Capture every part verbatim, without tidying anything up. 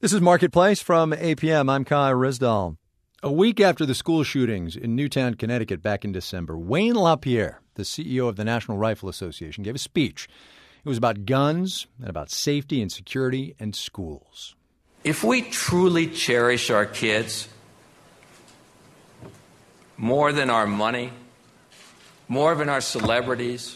This is Marketplace from A P M. I'm Kai Risdall. A week after the school shootings in Newtown, Connecticut back in December, Wayne LaPierre, the C E O of the National Rifle Association, gave a speech. It was about guns and about safety and security and schools. If we truly cherish our kids more than our money, more than our celebrities,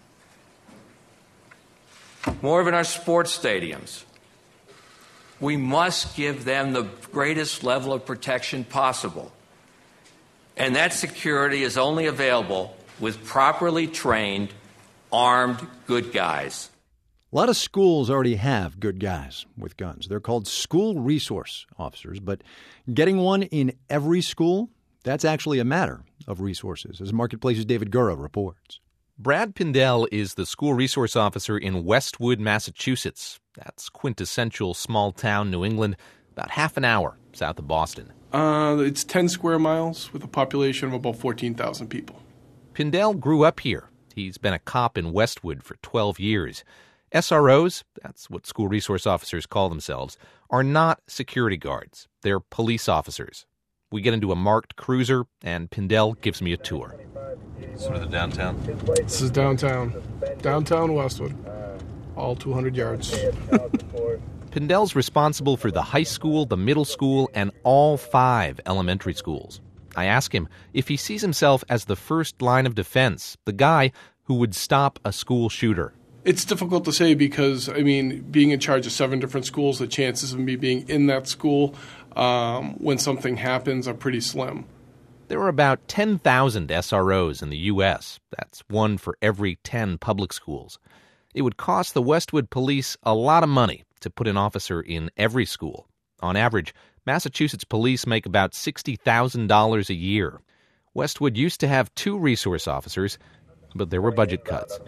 more than our sports stadiums, we must give them the greatest level of protection possible. And that security is only available with properly trained, armed good guys. A lot of schools already have good guys with guns. They're called school resource officers, but getting one in every school, that's actually a matter of resources, as Marketplace's David Gura reports. Brad Pindell is the school resource officer in Westwood, Massachusetts. That's quintessential small-town New England, about half an hour south of Boston. Uh, it's ten square miles with a population of about fourteen thousand people. Pindell grew up here. He's been a cop in Westwood for twelve years. S R Os, that's what school resource officers call themselves, are not security guards. They're police officers. We get into a marked cruiser, and Pindell gives me a tour. Sort of the downtown? This is downtown. Downtown Westwood. All two hundred yards. Pindell's responsible for the high school, the middle school, and all five elementary schools. I ask him if he sees himself as the first line of defense, the guy who would stop a school shooter. It's difficult to say because, I mean, being in charge of seven different schools, the chances of me being in that school um, when something happens are pretty slim. There are about ten thousand S R Os in the U S. That's one for every ten public schools. It would cost the Westwood police a lot of money to put an officer in every school. On average, Massachusetts police make about sixty thousand dollars a year. Westwood used to have two resource officers, but there were budget cuts.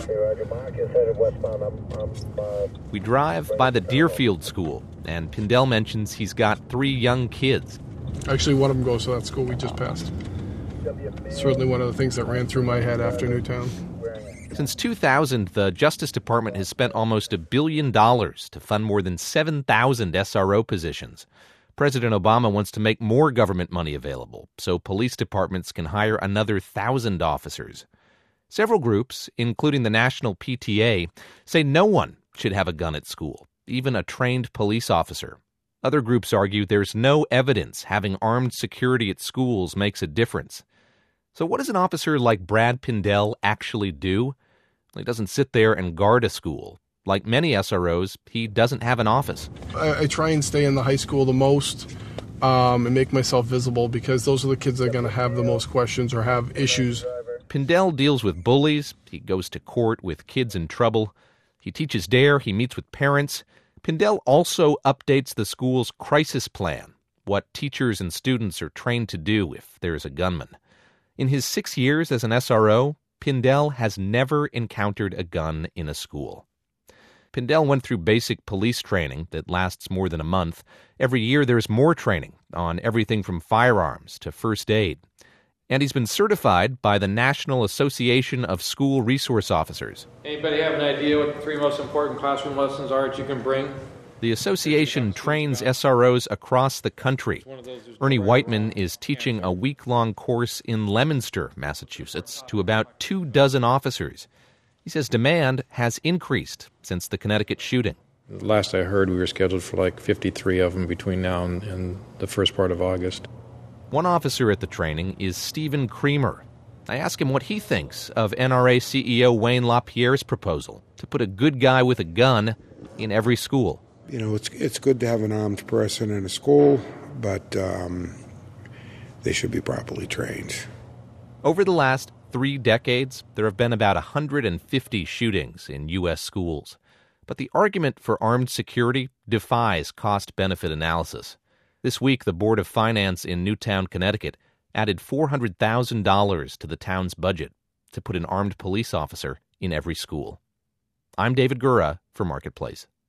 We drive by the Deerfield School, and Pindell mentions he's got three young kids. Actually, one of them goes to that school we just passed. Certainly one of the things that ran through my head after Newtown. Since two thousand, the Justice Department has spent almost a billion dollars to fund more than seven thousand S R O positions. President Obama wants to make more government money available so police departments can hire another thousand officers. Several groups, including the National P T A, say no one should have a gun at school, even a trained police officer. Other groups argue there's no evidence having armed security at schools makes a difference. So what does an officer like Brad Pindell actually do? He doesn't sit there and guard a school. Like many S R Os, he doesn't have an office. I, I try and stay in the high school the most um, and make myself visible because those are the kids that are going to have the most questions or have issues. Pindell deals with bullies. He goes to court with kids in trouble. He teaches DARE. He meets with parents. Pindell also updates the school's crisis plan, what teachers and students are trained to do if there's a gunman. In his six years as an S R O, Pindell has never encountered a gun in a school. Pindell went through basic police training that lasts more than a month. Every year there's more training on everything from firearms to first aid. And he's been certified by the National Association of School Resource Officers. Anybody have an idea what the three most important classroom lessons are that you can bring? The association trains S R Os across the country. Ernie Whiteman is teaching a week-long course in Leominster, Massachusetts, to about two dozen officers. He says demand has increased since the Connecticut shooting. Last I heard, we were scheduled for like fifty-three of them between now and, and the first part of August. One officer at the training is Stephen Creamer. I ask him what he thinks of N R A C E O Wayne LaPierre's proposal to put a good guy with a gun in every school. You know, it's it's good to have an armed person in a school, but um, they should be properly trained. Over the last three decades, there have been about one hundred fifty shootings in U S schools. But the argument for armed security defies cost-benefit analysis. This week, the Board of Finance in Newtown, Connecticut, added four hundred thousand dollars to the town's budget to put an armed police officer in every school. I'm David Gura for Marketplace.